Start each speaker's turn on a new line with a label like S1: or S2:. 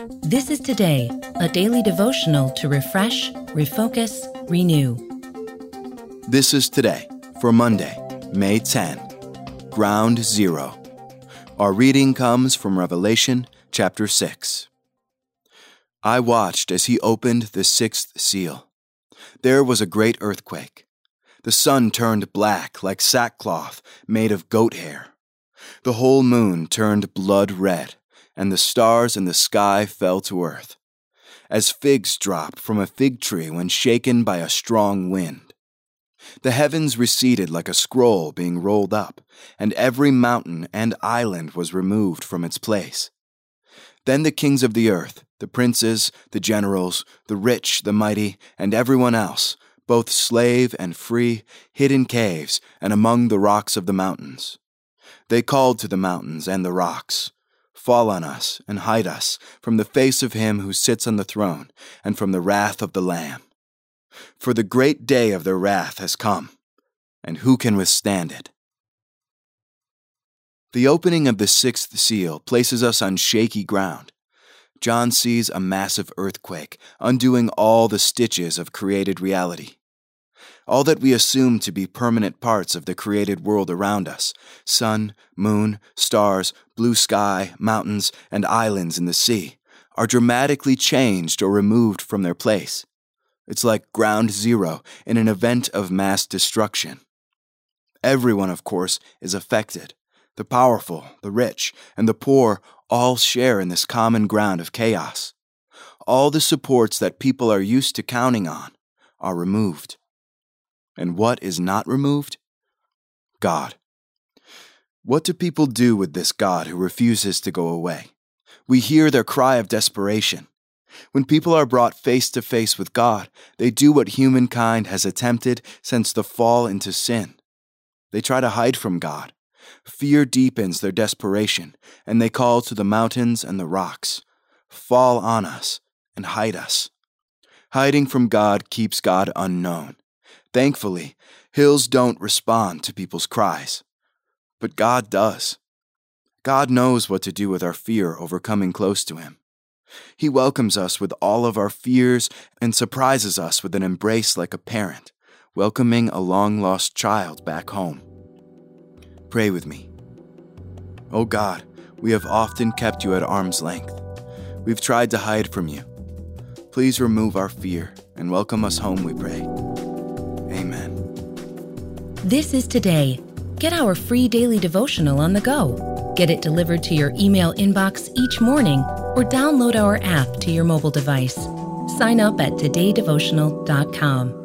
S1: This is Today, a daily devotional to refresh, refocus, renew.
S2: This is Today for Monday, May 10. Ground Zero. Our reading comes from Revelation chapter 6. I watched as he opened the sixth seal. There was a great earthquake. The sun turned black like sackcloth made of goat hair. The whole moon turned blood red, and the stars in the sky fell to earth, as figs drop from a fig tree when shaken by a strong wind. The heavens receded like a scroll being rolled up, and every mountain and island was removed from its place. Then the kings of the earth, the princes, the generals, the rich, the mighty, and everyone else, both slave and free, hid in caves and among the rocks of the mountains. They called to the mountains and the rocks, "Fall on us and hide us from the face of him who sits on the throne and from the wrath of the Lamb. For the great day of their wrath has come, and who can withstand it?" The opening of the sixth seal places us on shaky ground. John sees a massive earthquake, undoing all the stitches of created reality. All that we assume to be permanent parts of the created world around us, sun, moon, stars, blue sky, mountains, and islands in the sea, are dramatically changed or removed from their place. It's like ground zero in an event of mass destruction. Everyone, of course, is affected. The powerful, the rich, and the poor all share in this common ground of chaos. All the supports that people are used to counting on are removed. And what is not removed? God. What do people do with this God who refuses to go away? We hear their cry of desperation. When people are brought face to face with God, they do what humankind has attempted since the fall into sin. They try to hide from God. Fear deepens their desperation, and they call to the mountains and the rocks, "Fall on us and hide us." Hiding from God keeps God unknown. Thankfully, hills don't respond to people's cries. But God does. God knows what to do with our fear over coming close to Him. He welcomes us with all of our fears and surprises us with an embrace like a parent, welcoming a long-lost child back home. Pray with me. Oh God, we have often kept you at arm's length. We've tried to hide from you. Please remove our fear and welcome us home, we pray. Amen.
S1: This is Today. Get our free daily devotional on the go. Get it delivered to your email inbox each morning or download our app to your mobile device. Sign up at todaydevotional.com.